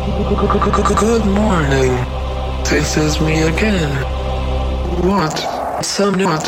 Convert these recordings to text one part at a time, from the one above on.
Good morning. This is me again. What? Somewhat.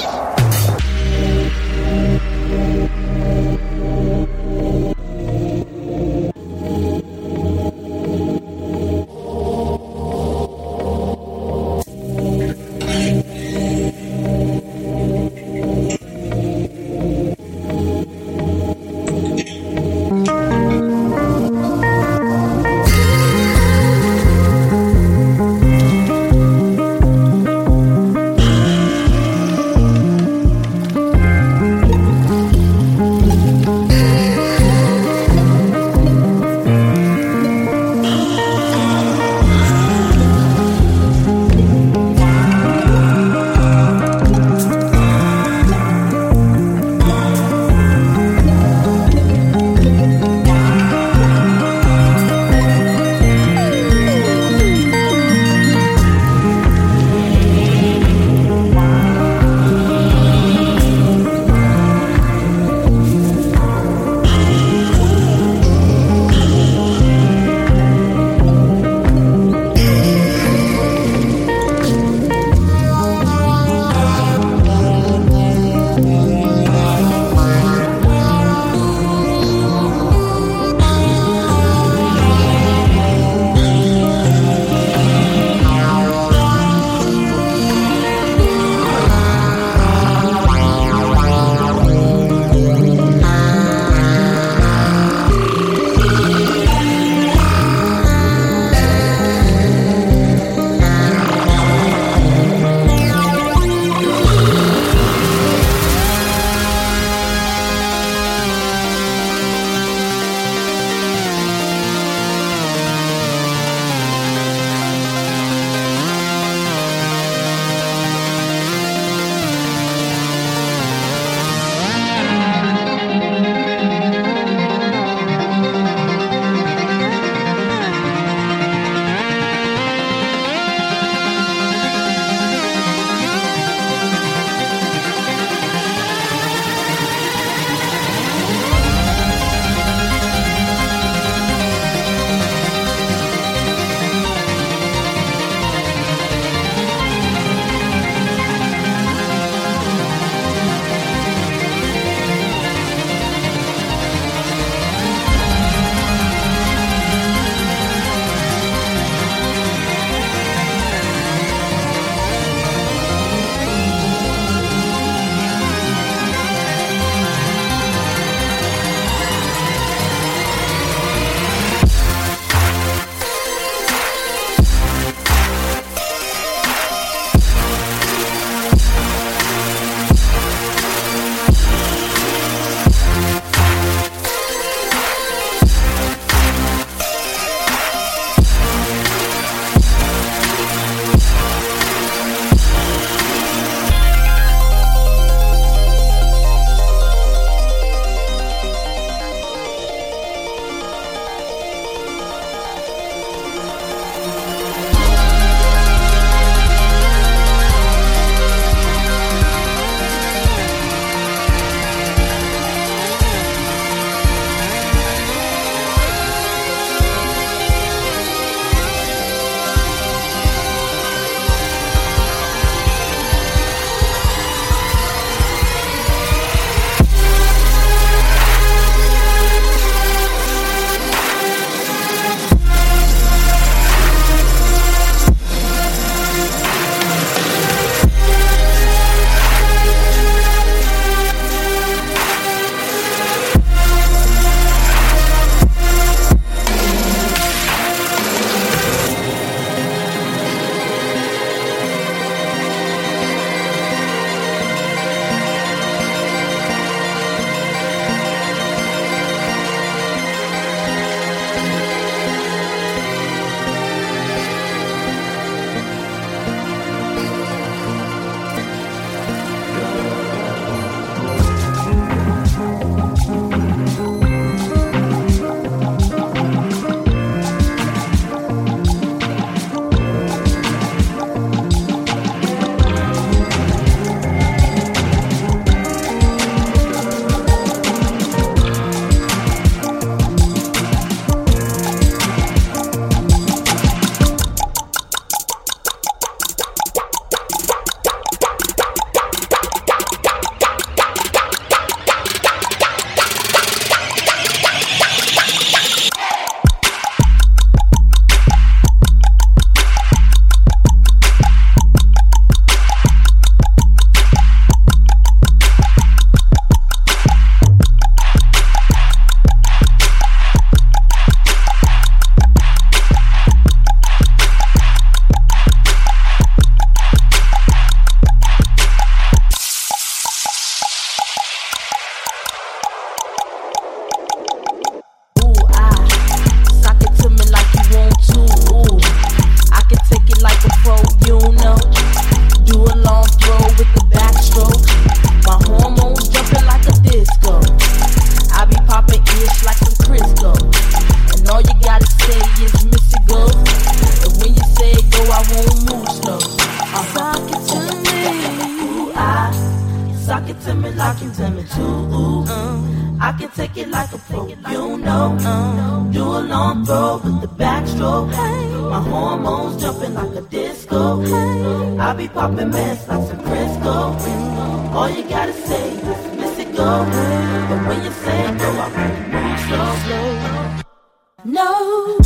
you know. Do a long throw with the backstroke. My hormones jumping like a disco. I be popping ish like some Crisco. And all you gotta say is Missy go. And when you say go, I won't move slow. Sock it to me. Ooh, sock it to me like you tell me to. Ooh, I can take it like a pro, you know. Do a long throw with the backstroke. My hormones jumping like a disco. I be popping mess like some Crisco. All you gotta say is Missy go. And when you say go, I won't move slow. No.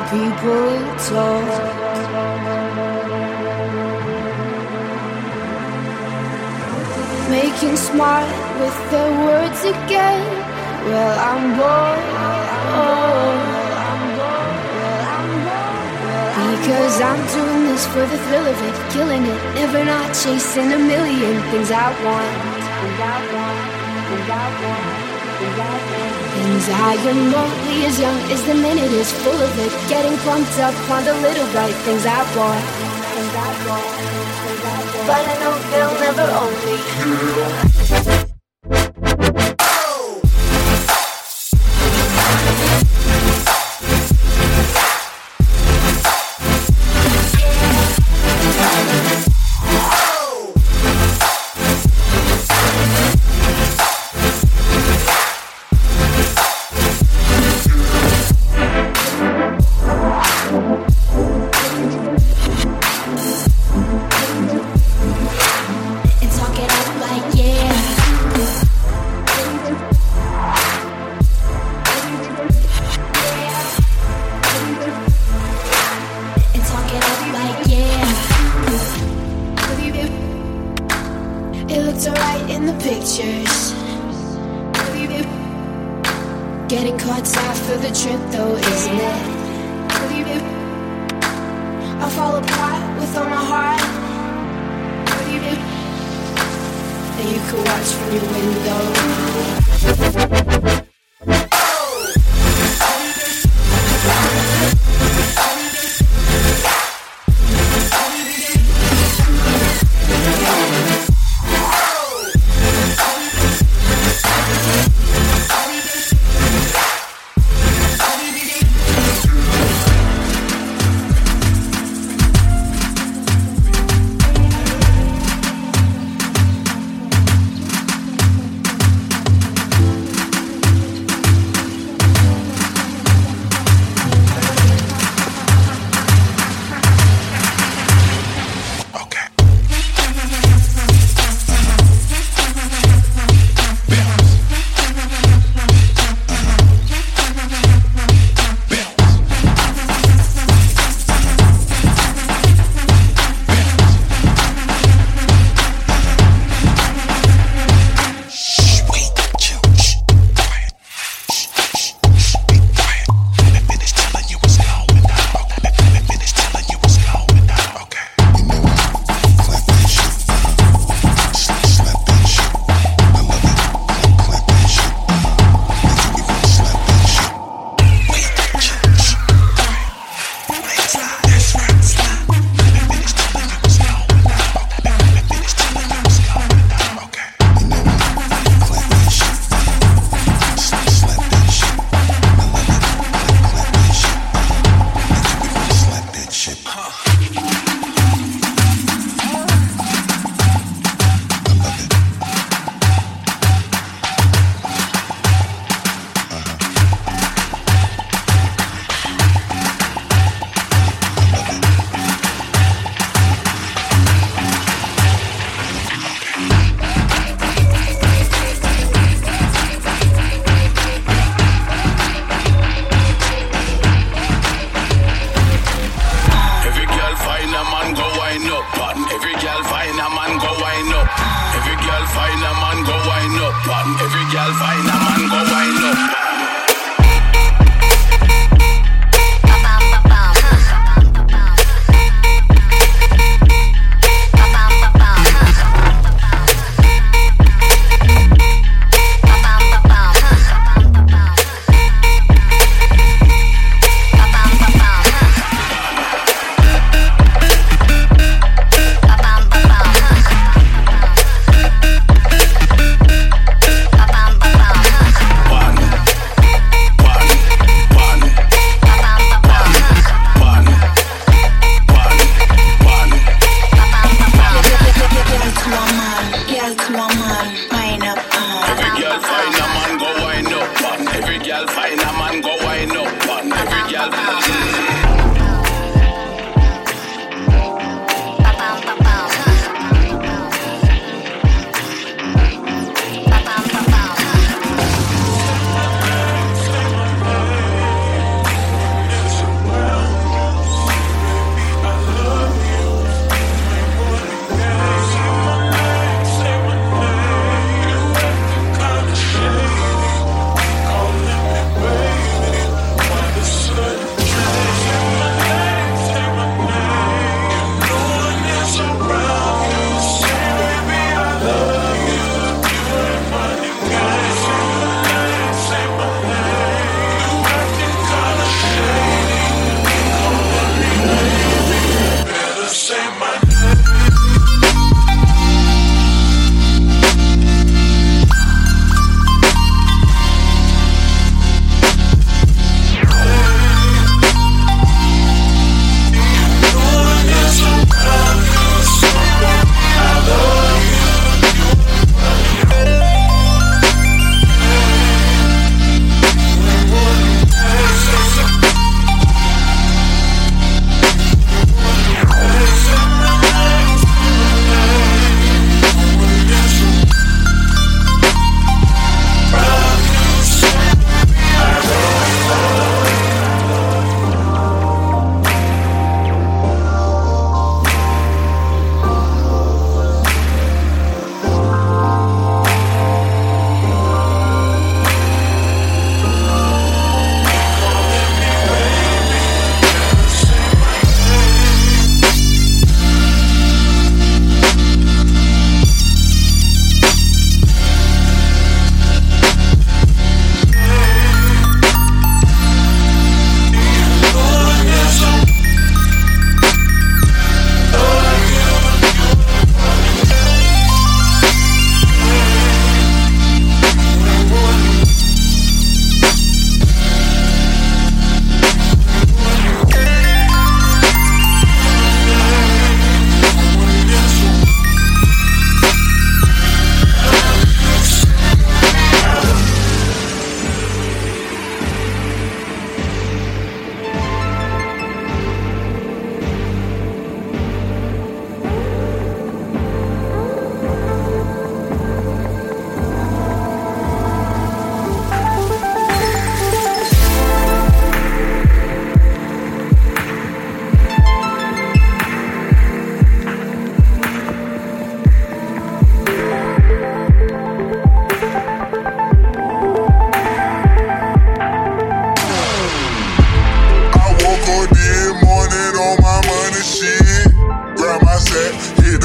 People talk, making smart with their words again. Well, I'm bored, because I'm doing this for the thrill of it, killing it, never not chasing a million things I want. Things I am only as young as the minute is full of it, getting pumped up on the little right things I want. But I know they'll never own me.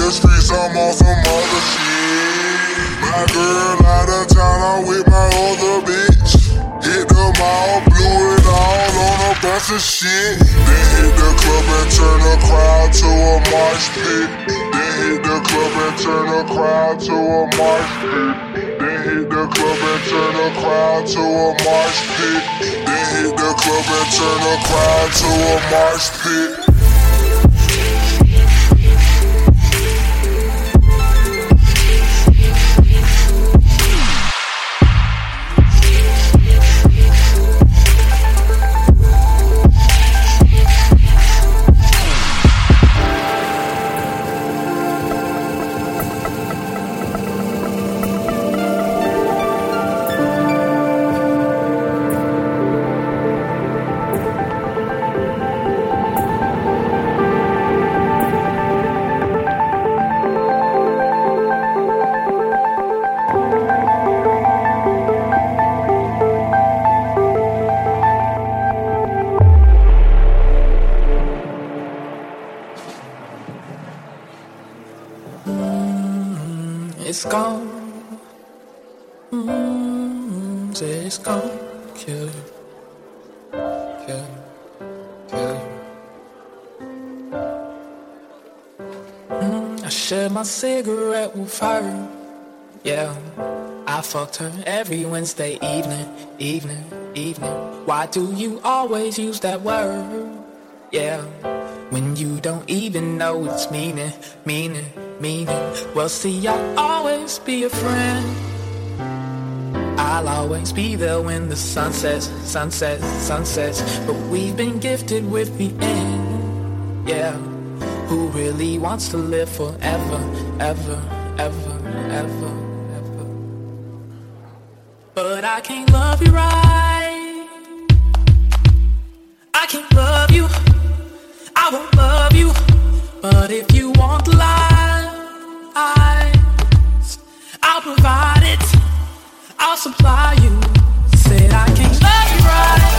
the streets, I'm on some other shit. My girl out of town, I'm with my other bitch. Hit the mall, blew it all on a bunch of shit. Then hit the club and turn the crowd to a mosh pit. Then hit the club and turn the crowd to a mosh pit. Then hit the club and turn the crowd to a mosh pit. Then hit the club and turn the crowd to a mosh pit. It's gone. It's gone. Kill you. Kill you. Kill you. I shared my cigarette with her. Yeah. I fucked her every Wednesday evening. Why do you always use that word? Yeah. When you don't even know its meaning. Well, see, I'll always be a friend. I'll always be there when the sun sets. But we've been gifted with the end. Yeah. Who really wants to live forever, ever. But I can't love you right. I can't love you. I won't love you. But if you want lies, I'll provide it. I'll supply you. Said I can't love you right.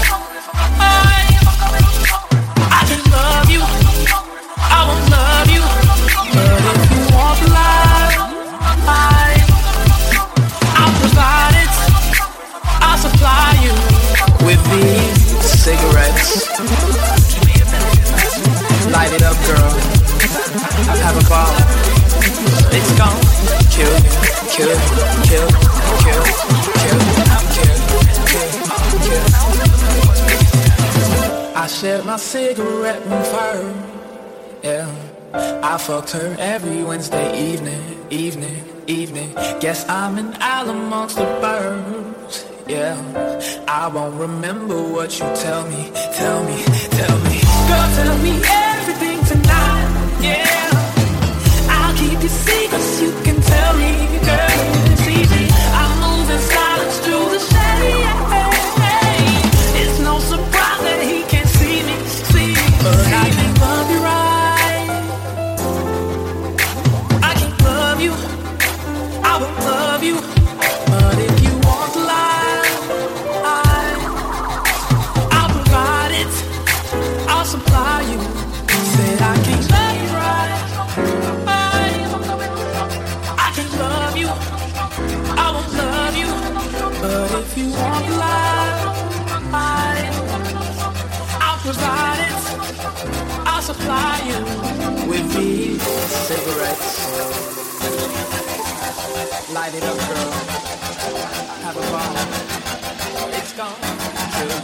I can't love you. I won't love you. But if you want lies, I'll provide it. I'll supply you with these cigarettes. Light it up, girl. Have a ball. It's gone. Kill. I shared my cigarette with her. Yeah. I fucked her every Wednesday evening. Guess I'm an owl amongst the birds. Yeah. I won't remember what you tell me. Girl, tell me everything tonight. Yeah. I'll keep your secrets, you can tell me, girl. It's easy. I'm moving silence through the shade. It's no surprise that he can't see me. But I can't love you right. I can't love you. I won't love you. But if you want life, I'll provide it. I'll supply you. Said I can't love you right. I can't love you. I won't love you. But if you want life, I'll provide it. I'll supply you with these cigarettes. Light it up, girl. Have a ball. It's gone. Kill.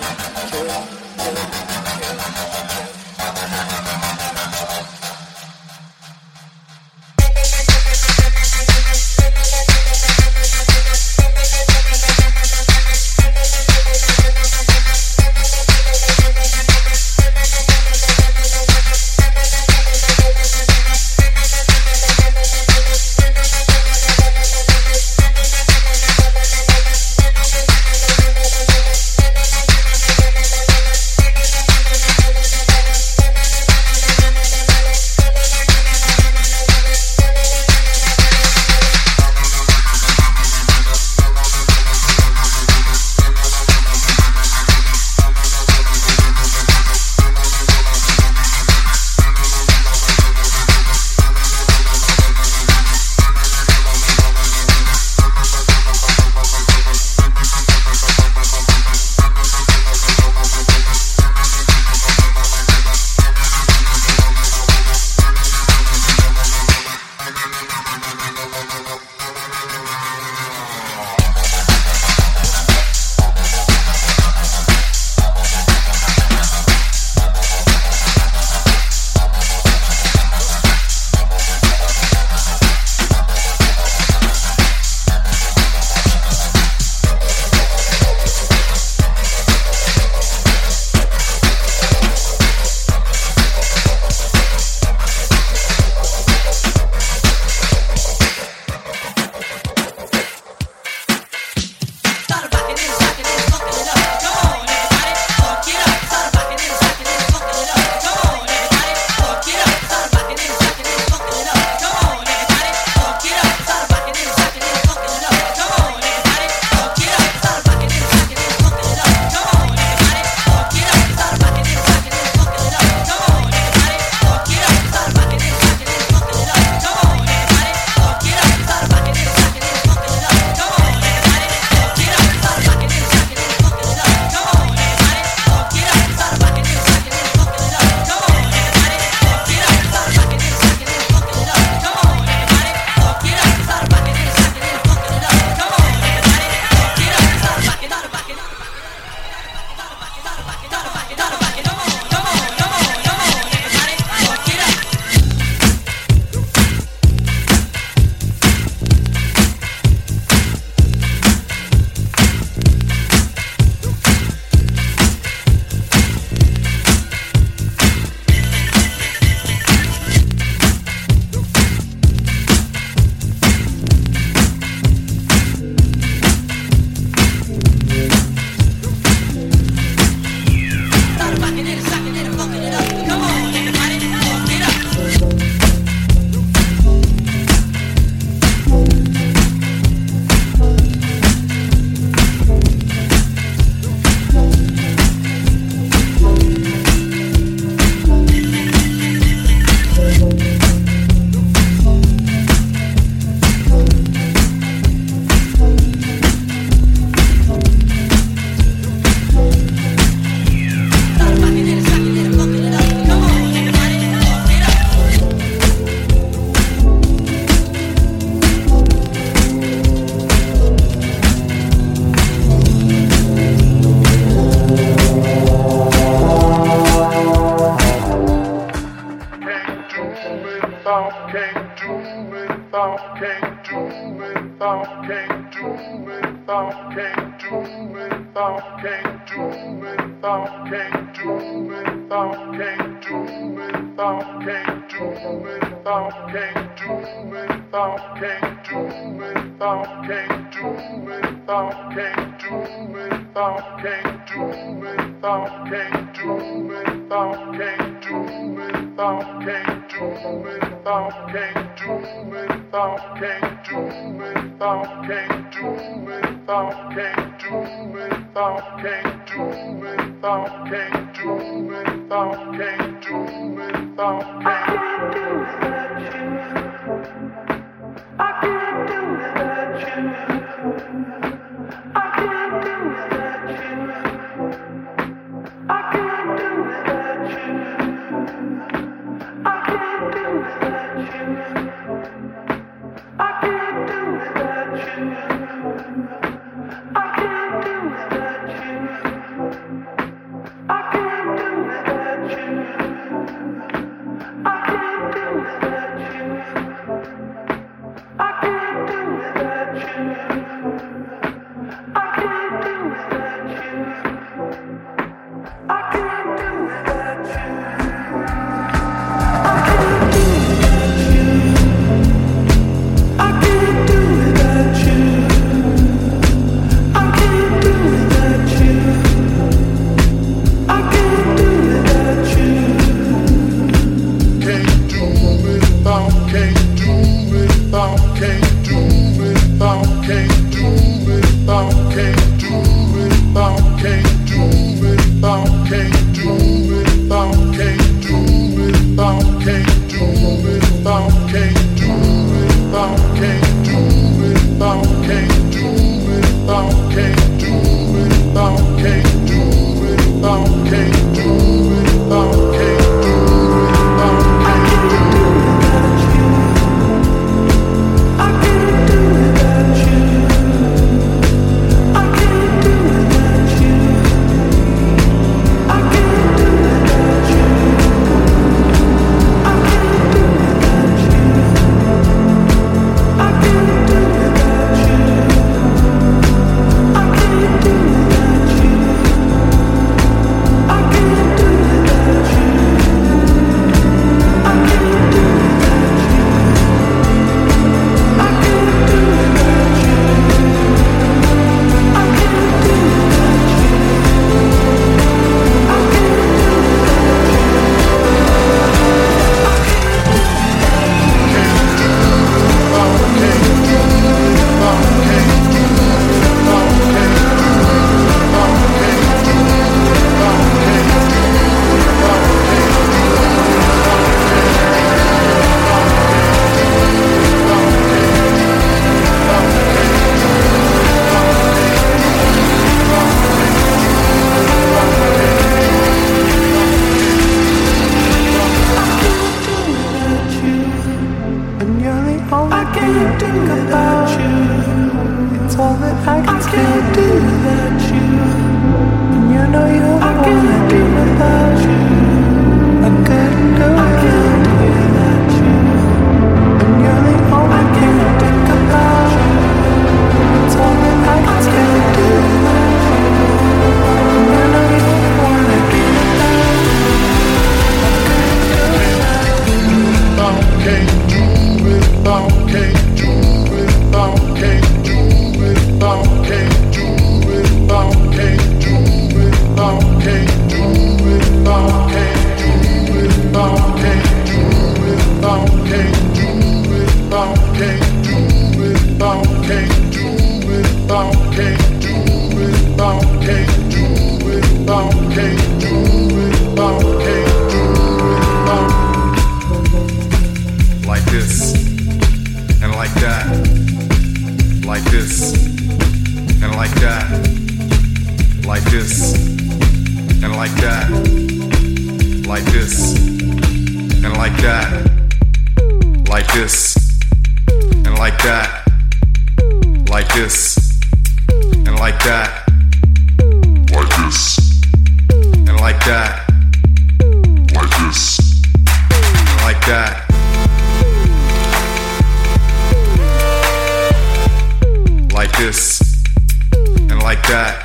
this and like that.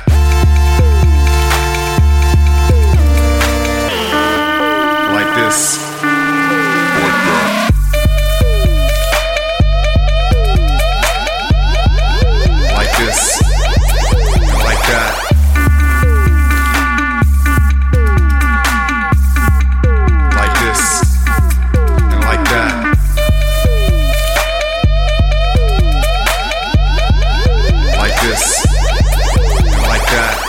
Like this, like that. Like this, and like that. Like this, and like that. Like this, and like that.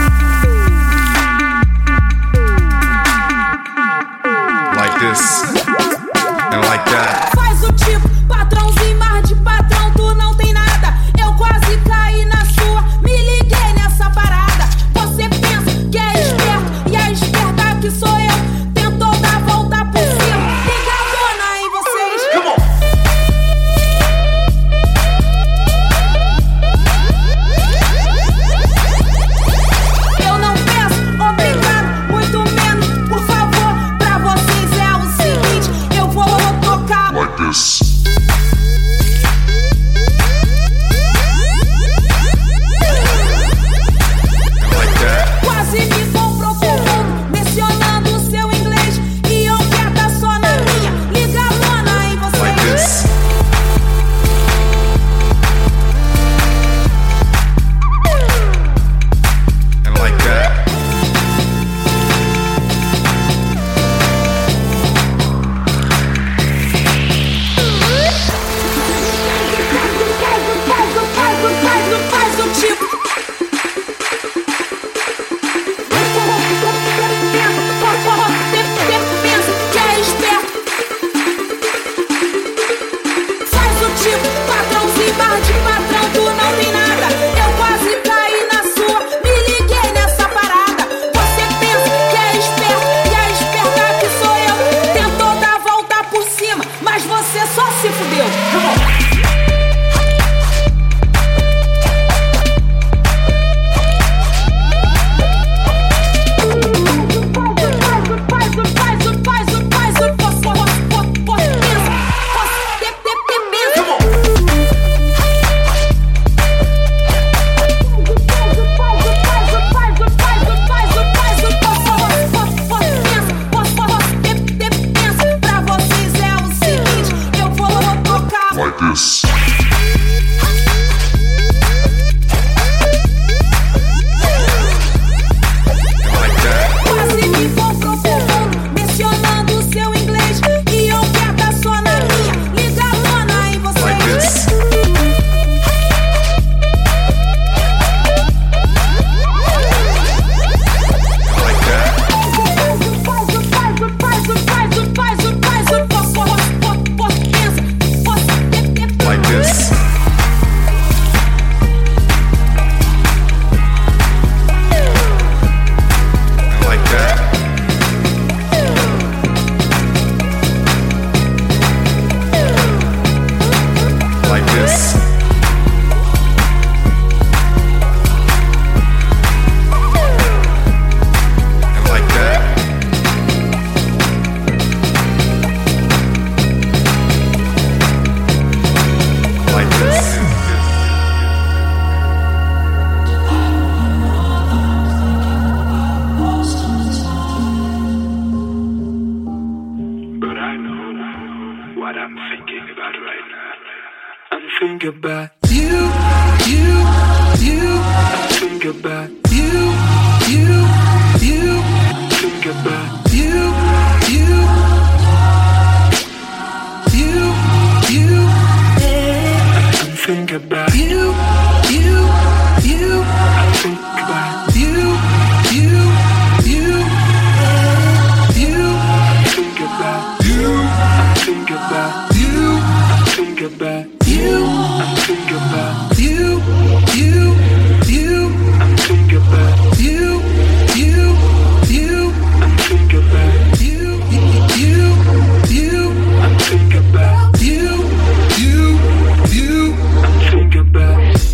Like this, and like that. Faz o tipo, patrãozinho, mas de patrão tu não tem nada. Eu quase caí na sua, me liguei nessa parada. Você pensa que é esperto e a esperta que sou eu. Tentou dar a volta por cima, ligadona em vocês. Come on. Eu não peço obrigado, muito menos, por favor. Pra vocês é o seguinte, eu vou tocar Like this. Like that. quase me comprou profundo, mencionando o seu inglês. E oferta só na minha, ligadona em Like vocês. this. And like that. Faz o tipo. Pensa que é esperto. Faz o tipo, patrãozinho, barra de patrão, tu não tem nada. Eu quase caí na sua, me liguei nessa parada. Você pensa que é esperto e a esperta que sou eu. Tentou dar a volta por cima, mas você só se fudeu. Pra vocês é o seguinte, eu vou tocar. Like this. Like that. Quase me comprou profundo, mencionando o seu inglês. E oferta só na minha, ligadona em vocês. Like this. Like that. Like this. And like that. Like this. And like that. Like this. But I know what I'm thinking about right now. I'm thinking about you. I'm thinking about you. Think about you. I'm thinking about you. I think about you. Think about you. I'm thinking about you. I'm thinking about you. I'm thinking about you. I'm thinking about you. I'm thinking about you. I'm thinking about you. I'm thinking about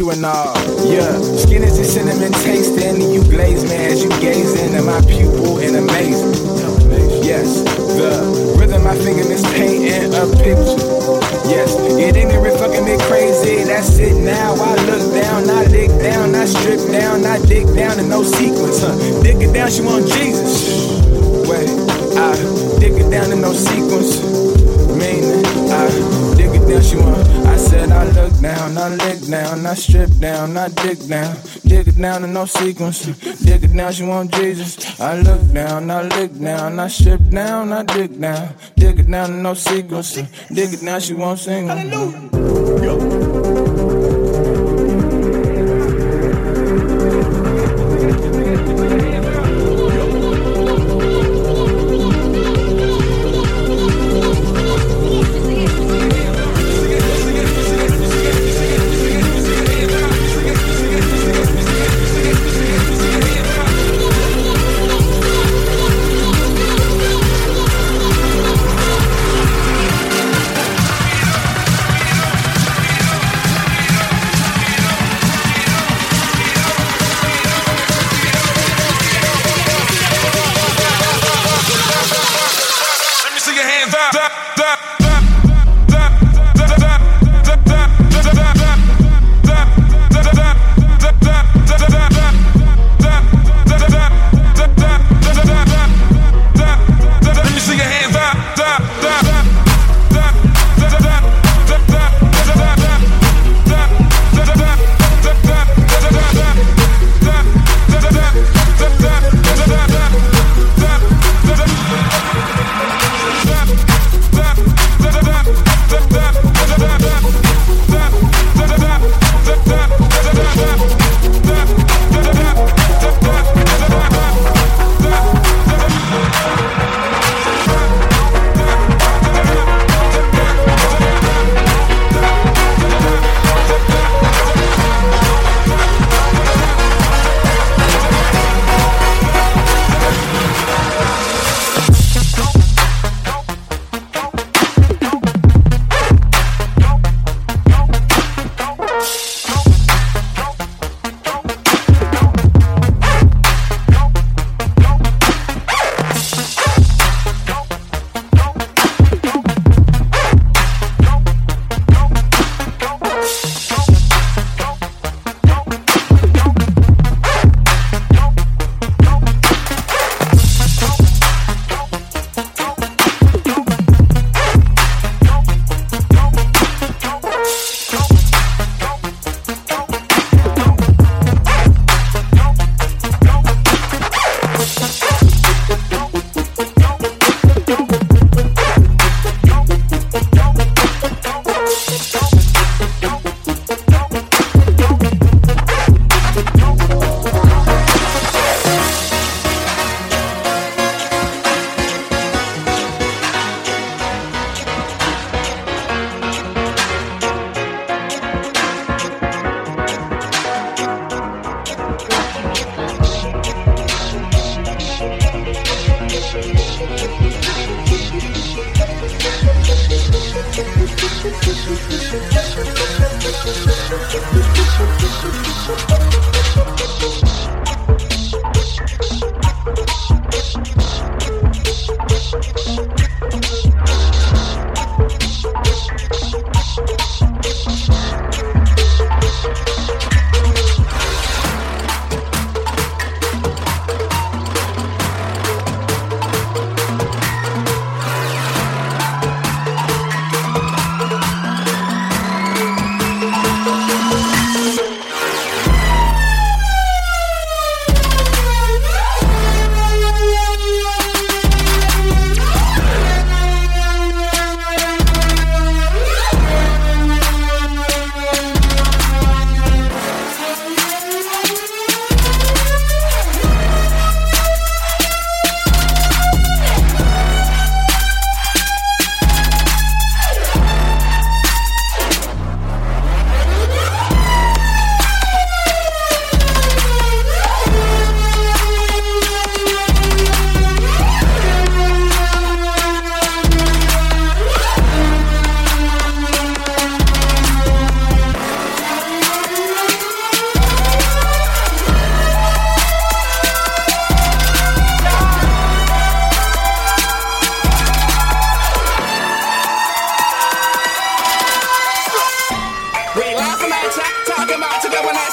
you and all. Yeah, skin is a cinnamon tasting, and you glaze me as you gaze into my pupil in amazement. Yes, the rhythm my fingertips painting a picture. Yes, it ignorant fucking me crazy. That's it now. I look down, I dig down, I strip down, I dig down in no sequence. Dig it down, she want Jesus. Wait, I dig it down in no sequence. Meaning, I dig it down, she want. I said I look down, I lick down, I strip down, I dig it down in no sequence. Dig it down, she want Jesus. I look down, I lick down, I strip down, I dig it down in no sequence. Dig it down, she won't sing. Hallelujah.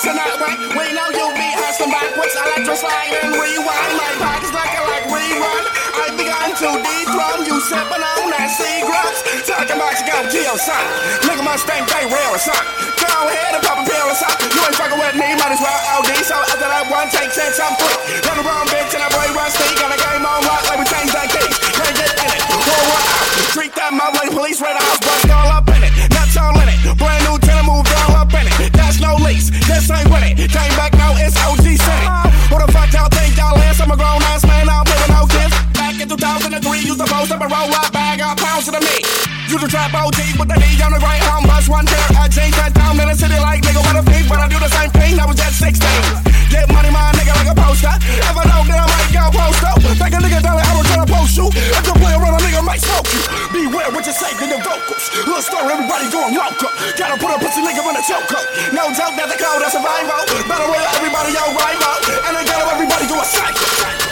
tonight, right? We know you be hustling backwards, electrifying and rewind. My pockets like rerun. I begun to dethrone you, sipping on that Seagrams. Talking about you gon' kill, son. Look at my stank, they real, son. Go ahead and pop a pill or something. You ain't fucking with me, might as well OD. So after that one take 10, I'm free. Run the wrong bitch and that boy rusty. Got a game on lock like we change that key. Can't get in it, roll out. Treat that mouth like the police, raid the house, bust all up in it. Nuts all in it, brand new tenant, moved all up in it. That's no lease, this ain't with it. Came back now, it's OG City. Who the fuck y'all think y'all is? I'm a grown ass man, I don't play with no kids. Back in 2003, used to post up a roll up bag of pounds to me. Used to trap OG with the D on the right home bus. One pair of jeans, cut down in the city like nigga, what a pig. But I do the same thing, I was just 16. Get money, my nigga, like a poster. If I don't, then I might go post up. Take a nigga down the arrow, tryna post you. If you play around, a nigga might smoke you. Beware what you say to the vocals. Little story, everybody going local. Gotta put a pussy nigga in a choker. No joke, that's the code of survival. Better way everybody your rival. And then gotta everybody go a cycle.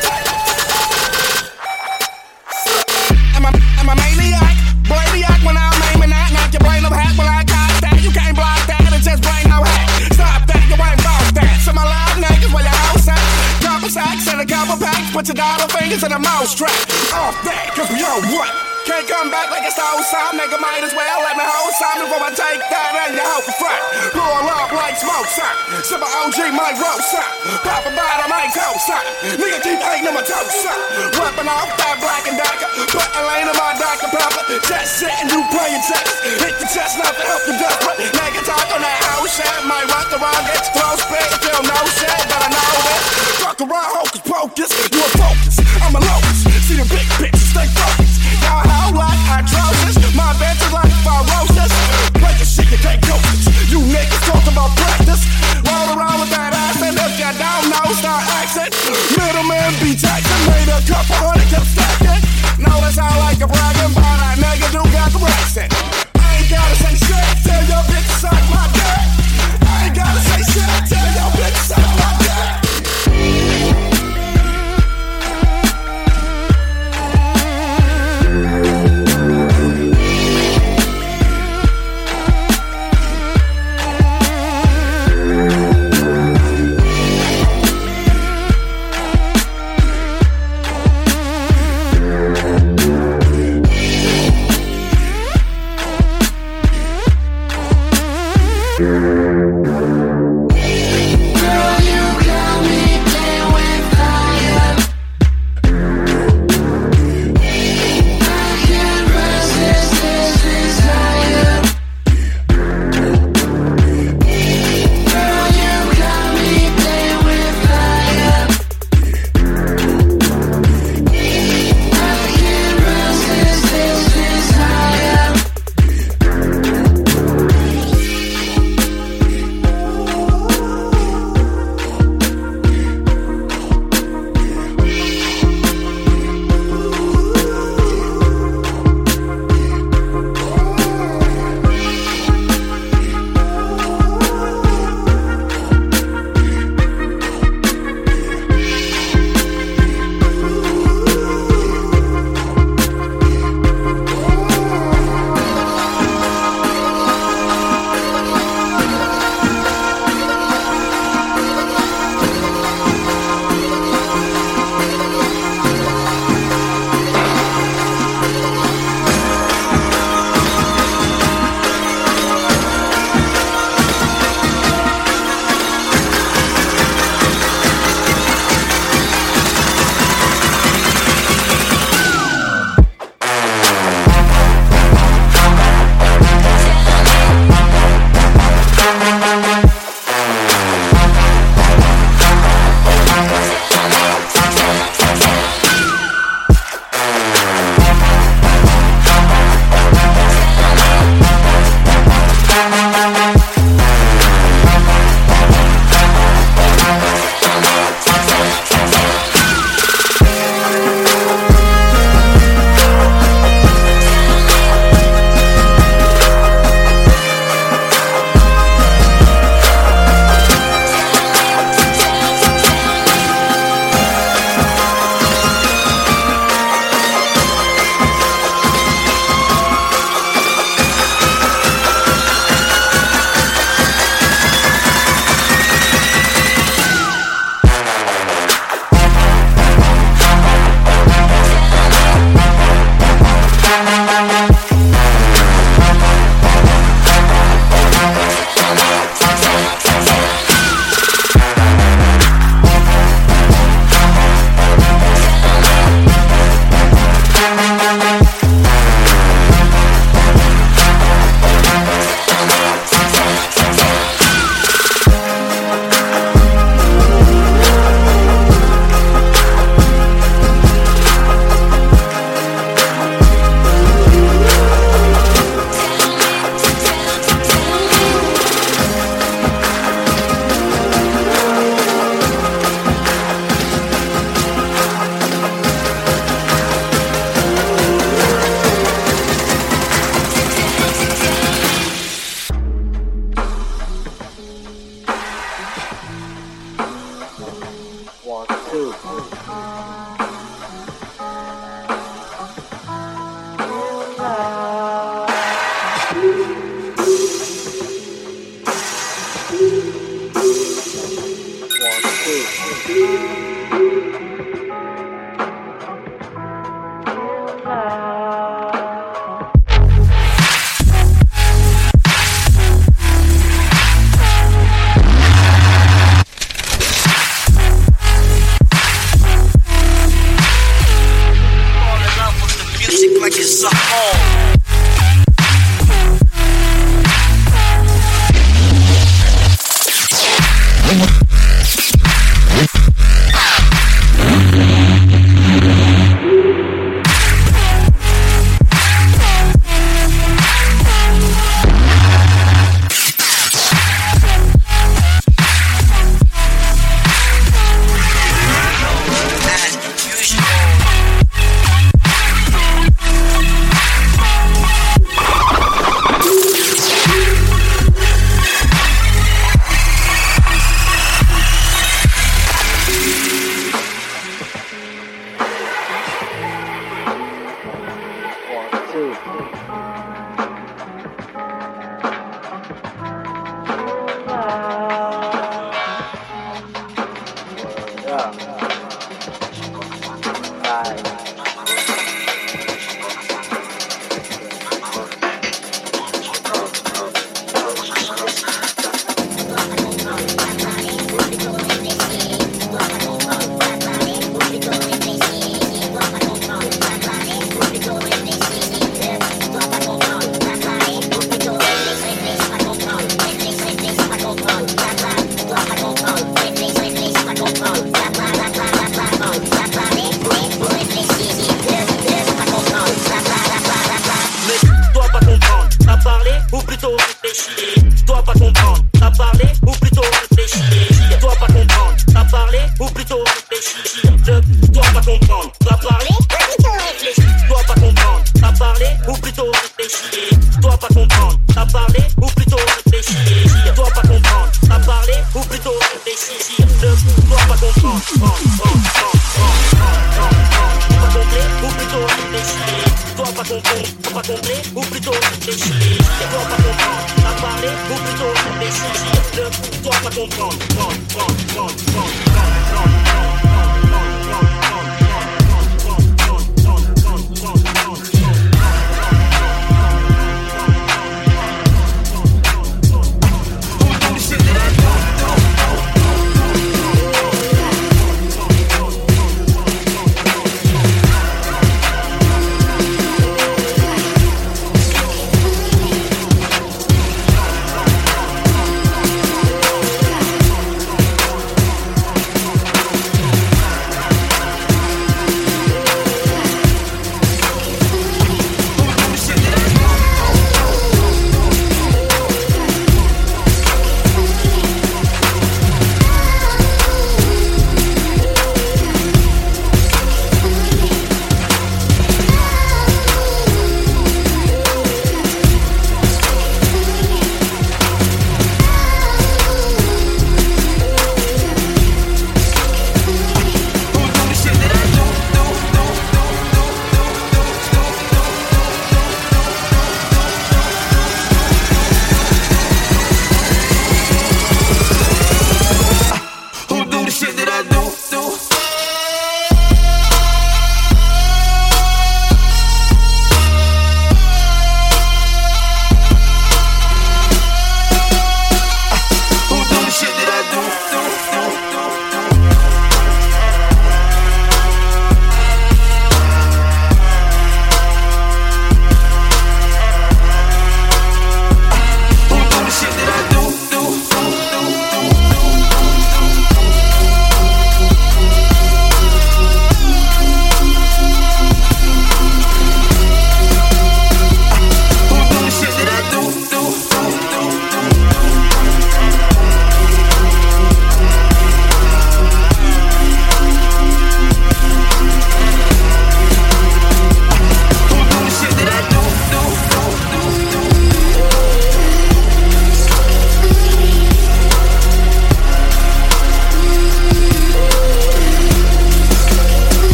Am I maniac? Brainiac when I'm aiming at. Knock your brain up hack when I got that. You can't block that, it's just brain no hack. Stop that, you ain't boss that. So my live niggas where your house at. Couple sacks and a couple packs. Put your dollar fingers in a mouse trap. Off that, cause we on what? Can't come back like it's the whole time. Nigga might as well let me hold some before I take that and you hope for fat. Roll up like smoke, son. Sip a OG, my roast, son. Pop a bottom, I ain't cold, son. Nigga keep hating on my toes, son. Whipping off that black and darker. Put a lane in my Dr. Pepper. Just sitting, you playing chess. Hit the chest, not to help the death. Nigga talk on that house shit. Might rock the wrong, get throw spit. Feel no shit, but I know this. Fuck around, hocus pocus. You a focus, I'm a locus. See the big picture, stay focused. Y'all how like atrocious. My bench is like ferocious. Play the shit, you can't go this. You niggas talk about practice. Roll around with that ass, and if you don't know, start accent. Middleman be Jackson, made a couple hundred, kept stacking. No, that's how like a bragging, but that nigga do got the accent. I ain't gotta say shit, tell your bitch suck my dick. I ain't gotta say shit, tell your bitch suck my dick. plutôt réfléchir. Toi pas comprendre, t'as parlé ou plutôt réfléchir. Toi pas comprendre, t'as parlé ou plutôt réfléchir. Toi pas comprendre, t'as parlé ou plutôt réfléchir. Toi pas comprendre, t'as parlé ou plutôt réfléchir. Toi pas comprendre, t'as parlé ou plutôt réfléchir. Toi pas comprendre, t'as parlé ou plutôt réfléchir. Toi pas comprendre, pas complet ou plutôt réfléchir. Toi pas complet ou plutôt réfléchir. Toi pas comprendre, t'as parlé ou plutôt réfléchir. Toi pas comprendre,